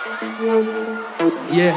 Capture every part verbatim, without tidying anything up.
Yeah.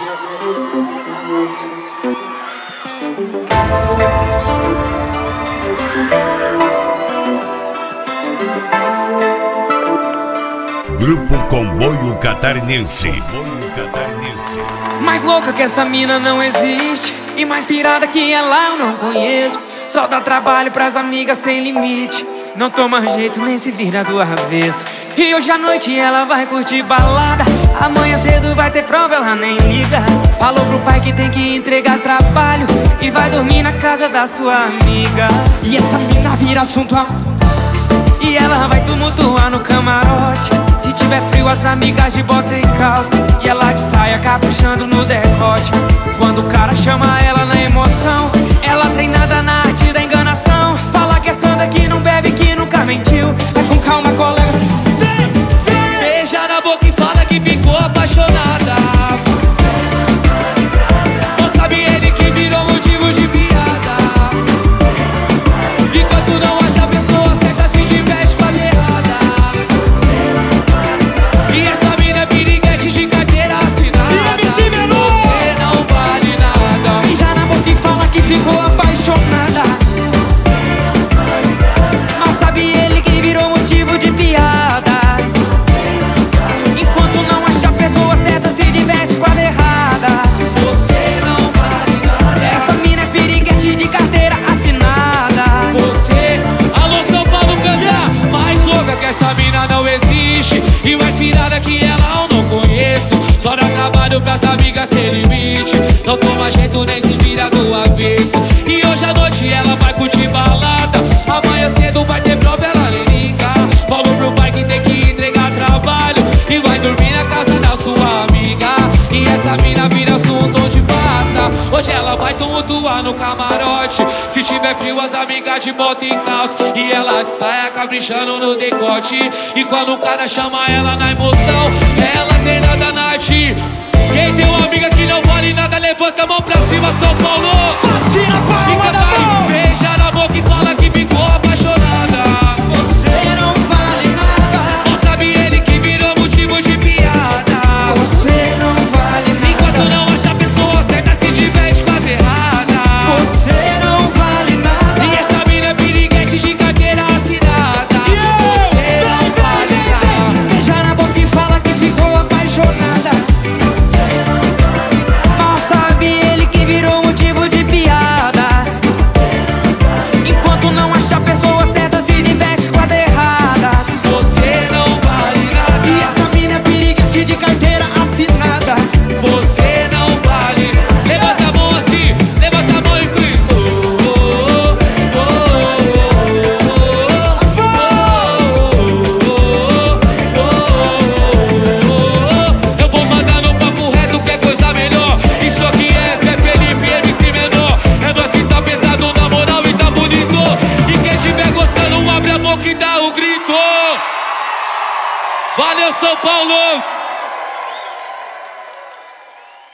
Grupo Comboio Catarinense. Comboio Catarinense. Mais louca que essa mina não existe, e mais pirada que ela eu não conheço. Só dá trabalho pras amigas sem limite, não toma jeito nem se vira do avesso. E hoje à noite ela vai curtir balada, amanhã cedo vai ter prova, ela nem liga. Falou pro pai que tem que entregar trabalho e vai dormir na casa da sua amiga. E essa mina vira assunto a... E ela vai tumultuar no camarote. Se tiver frio as amigas de bota e calça, e ela de saia caprichando no decote. Quando o cara chama ela na emoção, ela treinada na arte da enganação. Fala que é santa, que não bebe, que nunca mentiu. É com calma, colega. Vem, vem. Beija na boca e fala que ficou apaixonada. Não sabe ele que virou motivo de piada. Enquanto não acha a pessoa certa, se diverte com as erradas. E essa mina é piriguete de carteira assinada. Você não vale nada. Beija na boca e fala que ficou apaixonada. Não sabe ele que virou motivo de piada. Enquanto não acha a pessoa certa, se diverte com as erradas. Você não vale nada. Essa mina é piriguete de carteira assinada. Você, alô São Paulo, canta. Mais louca que essa mina não existe, e mais pirada que ela eu não conheço. Só dá trabalho pras amigas sem limite, não toma jeito nem se vira do avesso. E hoje à noite ela vai curtir balada, amanhã cedo vai ter prova, ela nem liga. Falou pro pai que tem que entregar trabalho e vai dormir na casa da sua amiga. E essa mina vira assunto onde passa. Hoje ela vai tumultuar no camarote. Se tiver frio as amigas de bota e calça, e ela saia caprichando no decote. E quando o cara chama ela na emoção, ela tem nada na arte. Quem tem uma amiga que não vale nada, levanta a mão pra cima, São Paulo. Tira a palma da mão. Beija na boca e fala que ficou apaixonada. Você não vale nada. Não sabe ele que virou motivo de piada. Você não vale nada. Enquanto não acha a pessoa certa, se diverte com as erradas. Você não vale nada. E essa mina é piriguete de carteira assinada. Você não vale nada. Beija na boca e fala que ficou apaixonada. Mal sabe ele que virou motivo de piada. Enquanto não acha a pessoa certa, se diverte com as erradas. Você não vale nada. E essa mina é piriguete de carteira assinada. Você não vale. Levanta a mão assim, levanta a mão e fui. Oh, oh, oh, oh. Eu vou mandar no papo reto que é coisa melhor. Isso aqui é Zé Felipe, M C Menor. É nós que tá pesado na moral e tá bonito. E quem estiver gostando, abre a boca e dá o grito. Valeu, São Paulo!